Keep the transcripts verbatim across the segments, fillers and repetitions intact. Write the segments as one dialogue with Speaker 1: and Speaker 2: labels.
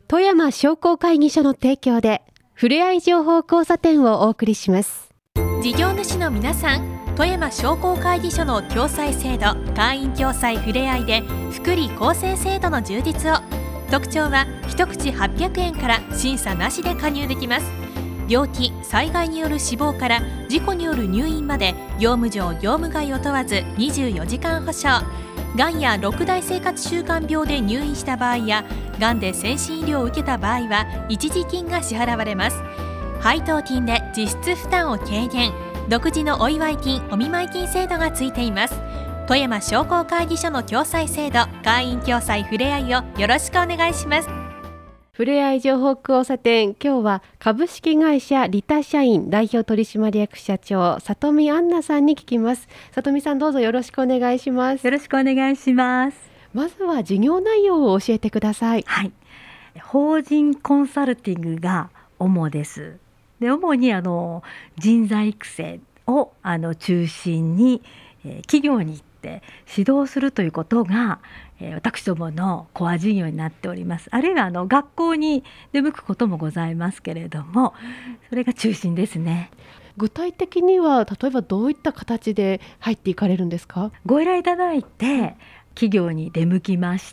Speaker 1: 富山商工会議所の提供でふれあい情報交差点をお送りします。
Speaker 2: 事業主の皆さん、富山商工会議所の共済制度、会員共済ふれあいで福利厚生制度の充実を。特徴は一口はっぴゃくえんから審査なしで加入できます。病気・災害による死亡から事故による入院まで業務上業務外を問わずにじゅうよじかん保証。がんや六大生活習慣病で入院した場合やがんで先進医療を受けた場合は一時金が支払われます。配当金で実質負担を軽減。独自のお祝い金・お見舞い金制度がついています。富山商工会議所の共済制度、会員共済ふれあいをよろしくお願いします。
Speaker 1: ふれあい情報交差点、今日は株式会社リタ社員代表取締役社長里見杏奈さんに聞きます。里見さん、どうぞよろしくお願いします。
Speaker 3: よろしくお願いします。
Speaker 1: まずは事業内容を教えてください。
Speaker 3: はい、法人コンサルティングが主です。で主にあの人材育成をあの中心に、えー、企業に行って指導するということが、えー、私どものコア事業になっております。あるいはあの学校に出向くこともございますけれども、それが中心ですね。
Speaker 1: 具体的には例えばどういった形で入っていかれるんですか？
Speaker 3: ご依頼いただいて企業に出向きまして、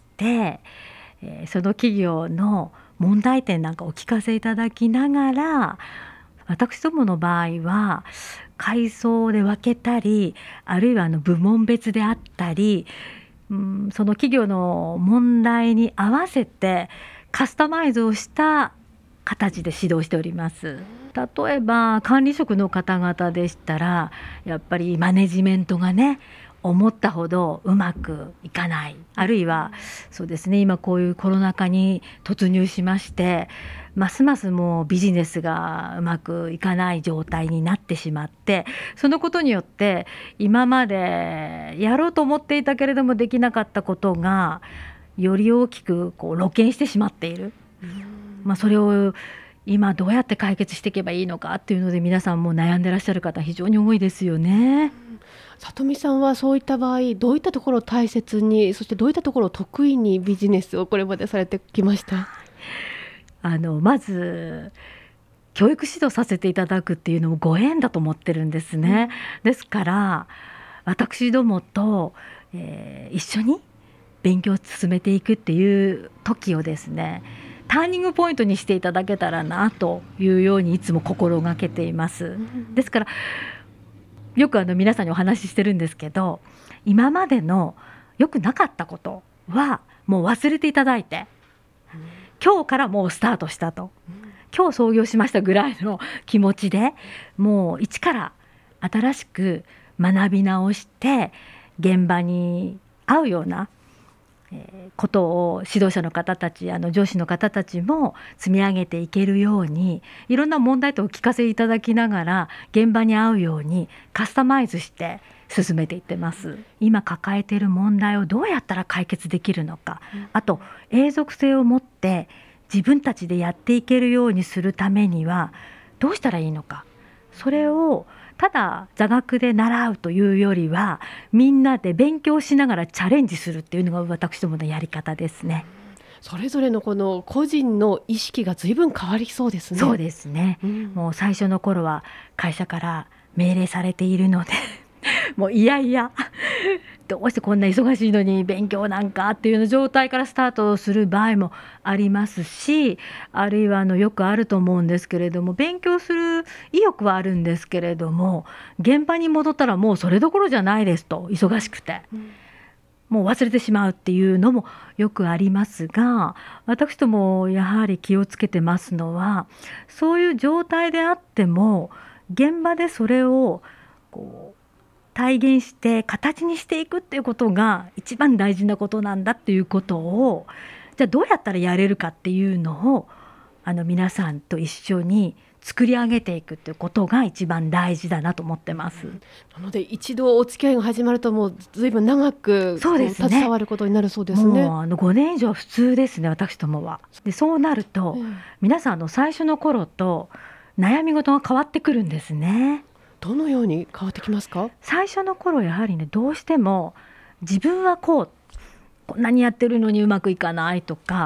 Speaker 3: えー、その企業の問題点なんかお聞かせいただきながら、私どもの場合は階層で分けたり、あるいはあの部門別であったり、うん、その企業の問題に合わせてカスタマイズをした形で指導しております。例えば管理職の方々でしたら、やっぱりマネジメントがね思ったほどうまくいかない、あるいはそうですね、今こういうコロナ禍に突入しまして、ますますもうビジネスがうまくいかない状態になってしまって、そのことによって今までやろうと思っていたけれどもできなかったことがより大きくこう露見してしまっている。まあ、それを今どうやって解決していけばいいのかっていうので、皆さんも悩んでらっしゃる方非常に多いですよね。
Speaker 1: 里見さんはそういった場合、どういったところを大切に、そしてどういったところを得意にビジネスをこれまでされてきました？
Speaker 3: あのまず教育指導させていただくっていうのもご縁だと思ってるんですね。うん、ですから私どもと、えー、一緒に勉強を進めていくっていう時をですね、ターニングポイントにしていただけたらなというようにいつも心がけています。ですからよくあの皆さんにお話ししてるんですけど、今までの良くなかったことはもう忘れていただいて、今日からもうスタートしたと、今日創業しましたぐらいの気持ちで、もう一から新しく学び直して現場に合うようなことを指導者の方たち、あの上司の方たちも積み上げていけるように、いろんな問題点をお聞かせいただきながら現場に合うようにカスタマイズして進めていってます。今抱えている問題をどうやったら解決できるのか、あと永続性を持って自分たちでやっていけるようにするためにはどうしたらいいのか、それをただ座学で習うというよりは、みんなで勉強しながらチャレンジするっていうのが私どものやり方ですね。
Speaker 1: それぞれのこの個人の意識が随分変わりそうですね。
Speaker 3: そうですね、うん、もう最初の頃は会社から命令されているのでもういやいやどうしてこんな忙しいのに勉強なんかっていうような状態からスタートする場合もありますし、あるいはあのよくあると思うんですけれども、勉強する意欲はあるんですけれども、現場に戻ったらもうそれどころじゃないですと、忙しくて、うん、もう忘れてしまうっていうのもよくありますが、私どもやはり気をつけてますのは、そういう状態であっても現場でそれをこう体現して形にしていくっていうことが一番大事なことなんだっていうことを、じゃあどうやったらやれるかっていうのをあの皆さんと一緒に作り上げていくっていうことが一番大事だなと思ってます。
Speaker 1: なので一度お付き合いが始まるともう随分長く
Speaker 3: そうですね、
Speaker 1: 携わることになるそうですね。
Speaker 3: もうあのごねん以上普通ですね、私どもは。でそうなると、うん、皆さんの最初の頃と悩み事が変わってくるんですね。
Speaker 1: どのように変わってきますか？
Speaker 3: 最初の頃やはりね、どうしても自分はこうこんなにやってるのにうまくいかないとか、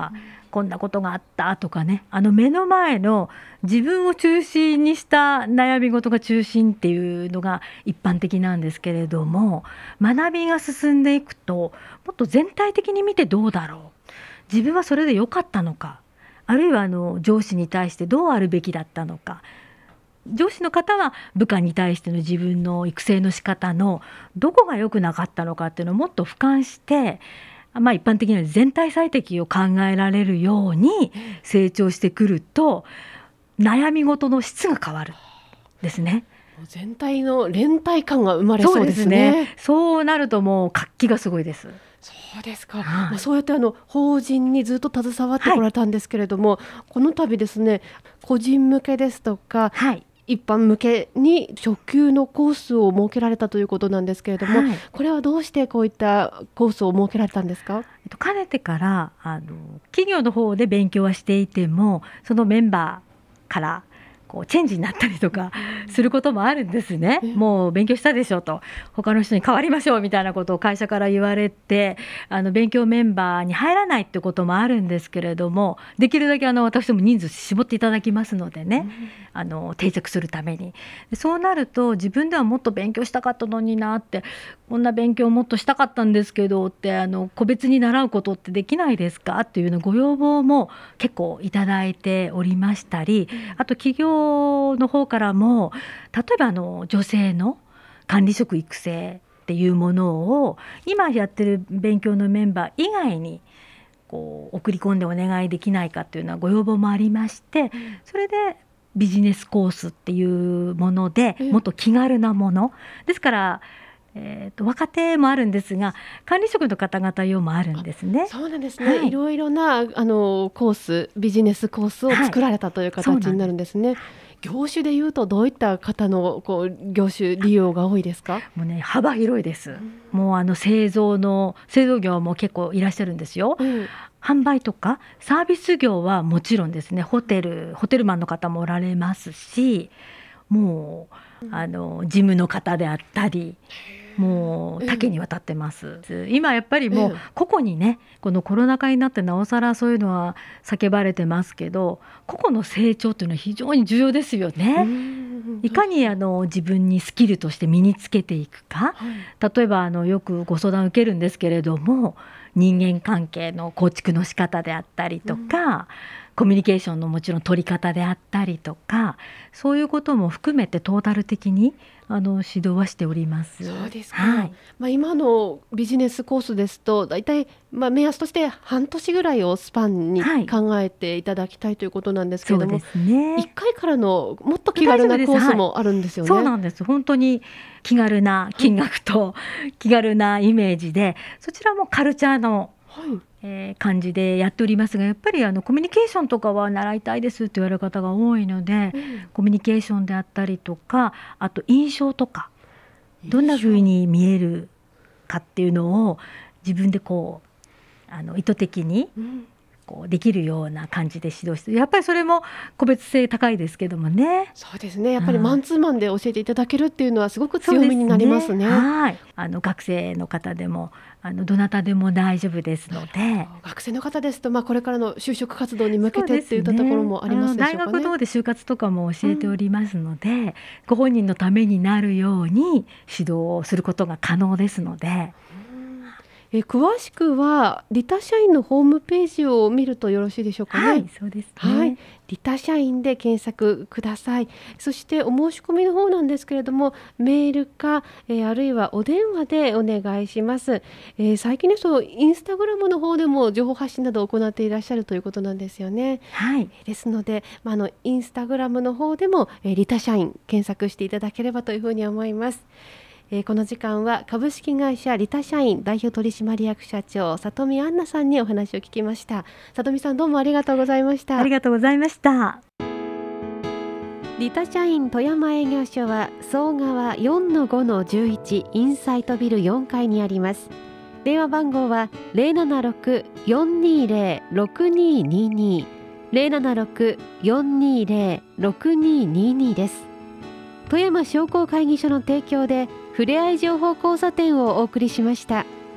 Speaker 3: こんなことがあったとかね、あの目の前の自分を中心にした悩み事が中心っていうのが一般的なんですけれども、学びが進んでいくともっと全体的に見てどうだろう、自分はそれで良かったのか、あるいはあの上司に対してどうあるべきだったのか、上司の方は部下に対しての自分の育成の仕方のどこが良くなかったのかっていうのをもっと俯瞰して、まあ、一般的には全体最適を考えられるように成長してくると悩み事の質が変わるんですね。
Speaker 1: 全体の連帯感が生まれそうですね。
Speaker 3: そうですね。そうなるともう活気がすごいです。
Speaker 1: そうですか、
Speaker 3: はい、
Speaker 1: まあ、そうやってあの法人にずっと携わってこられたんですけれども、はい、この度ですね、個人向けですとか、はい、一般向けに初級のコースを設けられたということなんですけれども、はい、これはどうしてこういったコースを設けられたんですか？
Speaker 3: えっと、かねてからあの企業の方で勉強はしていても、そのメンバーからこうチェンジになったりとかすることもあるんですね。もう勉強したでしょと、他の人に変わりましょうみたいなことを会社から言われて、あの勉強メンバーに入らないってこともあるんですけれども、できるだけあの私ども人数絞っていただきますのでね、あの定着するために。そうなると自分ではもっと勉強したかったのになって、こんな勉強もっとしたかったんですけどって、あの個別に習うことってできないですかっていうようなご要望も結構いただいておりましたり、あと企業の方からも、例えばあの女性の管理職育成っていうものを今やってる勉強のメンバー以外にこう送り込んでお願いできないかっていうのはご要望もありまして、それでビジネスコースっていうものでもっと気軽なものですから、えー、と若手もあるんですが管理職の方々用もあるんですね。
Speaker 1: そうなんですね、はい、いろいろなあのコース、ビジネスコースを作られたという形になるんですね。はい、業種でいうとどういった方のこう業種利用が多いですか？
Speaker 3: もうね、幅広いです。もうあの製造の製造業も結構いらっしゃるんですよ。うん、販売とかサービス業はもちろんですね、ホテルホテルマンの方もおられますし、もうあの事務の方であったり、もう多岐にわたってます。うん、今やっぱりもう個々にね、このコロナ禍になってなおさらそういうのは叫ばれてますけど、個々の成長というのは非常に重要ですよね。いかにあの自分にスキルとして身につけていくか、はい、例えばあのよくご相談を受けるんですけれども、人間関係の構築の仕方であったりとか、うん、コミュニケーションのもちろん取り方であったりとか、そういうことも含めてトータル的にあの指導はしております。
Speaker 1: そうですか。はい、まあ、今のビジネスコースですとだいたいまあ目安として半年ぐらいをスパンに考えていただきたいということなんですけれども、はい、そうですね、いっかいからのもっと気軽なコースもあるんですよね。
Speaker 3: はい、そうなんです。本当に気軽な金額と気軽なイメージで、そちらもカルチャーの、はい、えー、感じでやっておりますが、やっぱりあのコミュニケーションとかは習いたいですって言われる方が多いので、うん、コミュニケーションであったりとか、あと印象とかどんな風に見えるかっていうのを自分でこうあの意図的にこうできるような感じで指導して、やっぱりそれも個別性高いですけどもね。
Speaker 1: そうですね、やっぱりマンツーマンで教えていただけるっていうのはすごく強みになりますね。
Speaker 3: はい、あの学生の方でもあのどなたでも大丈夫ですので、
Speaker 1: 学生の方ですと、まあ、これからの就職活動に向けてっていったところもありますでしょうかね。
Speaker 3: 大学の方で就活とかも教えておりますので、うん、ご本人のためになるように指導をすることが可能ですので、
Speaker 1: え詳しくはリタ社員のホームページを見るとよろしいでしょうかね。
Speaker 3: はい、そうですね。
Speaker 1: はい、リタ社員で検索ください。そしてお申し込みの方なんですけれども、メールか、えー、あるいはお電話でお願いします。えー、最近ですとインスタグラムの方でも情報発信などを行っていらっしゃるということなんですよね。
Speaker 3: はい、
Speaker 1: ですので、まあ、あのインスタグラムの方でも、えー、リタ社員検索していただければというふうに思います。えー、この時間は株式会社リタ社員代表取締役社長里見杏奈さんにお話を聞きました。里見さん、どうもありがとうございました。
Speaker 3: ありがとうございました。
Speaker 1: リタ社員富山営業所は総川 よんのごのじゅういち インサイトビルよんかいにあります。電話番号は ゼロななろく よんにゼロ ろくににに ゼロななろく よんにゼロ ろくににに です。富山商工会議所の提供でふれあい情報交差点をお送りしました。